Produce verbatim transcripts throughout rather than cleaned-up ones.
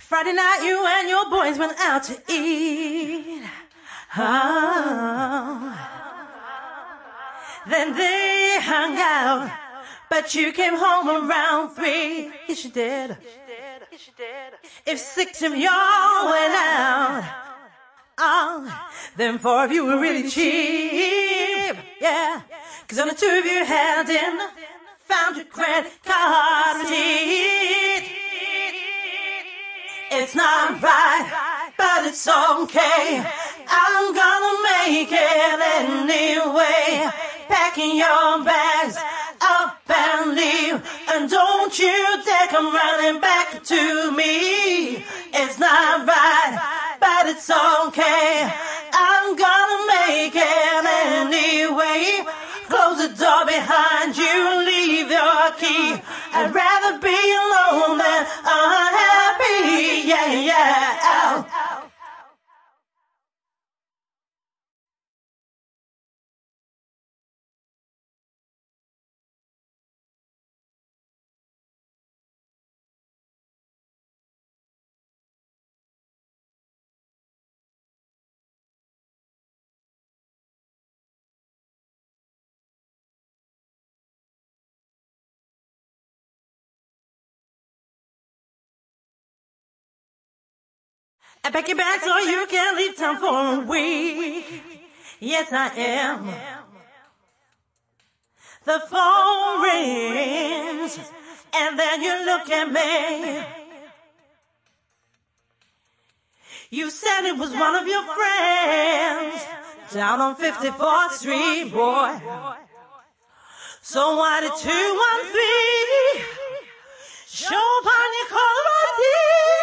Friday night you and your boys went out to eat. Oh. Then they hung out, but you came home around three. Yes, you did. If six of y'all went out, oh, then four of you were really cheap. Yeah, cause only two of you had dinner, found your credit card receipt. It's not right, but it's okay. I'm gonna make it anyway. Packing your bags up and leave, and don't you dare come running back to me. It's not right, but it's okay. I'm gonna make it anyway. Close the door behind you, leave your key. I'd rather be alone than unhappy. Yeah, yeah. Ow. I pack your bags so you can leave town for a week. Yes, I am. The phone rings, and then you look at me. You said it was one of your friends down on fifty-fourth Street, boy. So why did two one three show up on your caller I D?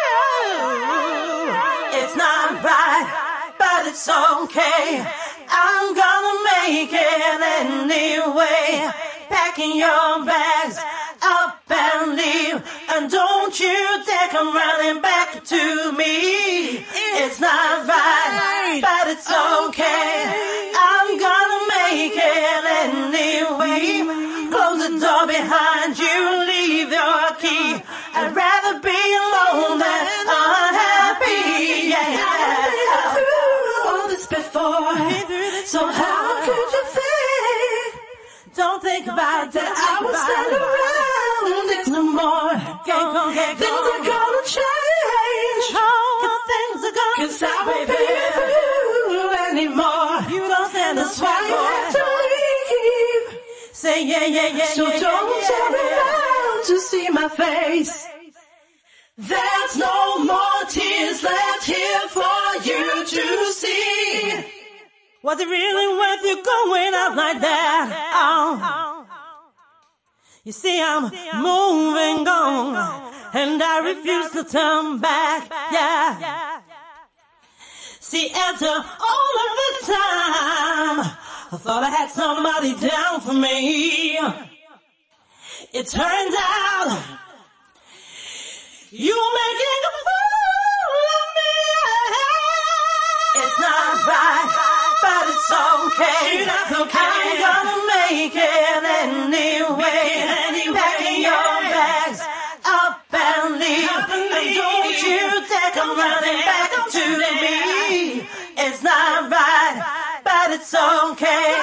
It's not right, but it's okay. I'm gonna make it anyway. Packing your bags up and leave, and don't you dare come running back to me. It's not right, but it's okay. I'm gonna make it anyway. Close the door behind you, leave your key. I'd rather be alone than unhappy. Yeah, I've been through all this before, so how could you think? Don't think about that I will stand around it no more. Things are gonna change. Cause things are gonna Cause I won't be through anymore. You don't stand That's why you have to leave. Say yeah, yeah, yeah, So yeah, don't yeah, turn yeah. around to see my face. There's no more tears left here for you to see. Was it really worth you going out like that? Oh. You see, I'm moving on, and I refuse to turn back. Yeah. See, after all of this time, I thought I had somebody down for me. It turns out you're making a fool of me. It's not right, but it's okay. That's okay. I'm gonna make it anyway. Packing your bags up and leave, and don't you dare come running back to me. It's not right, but it's okay.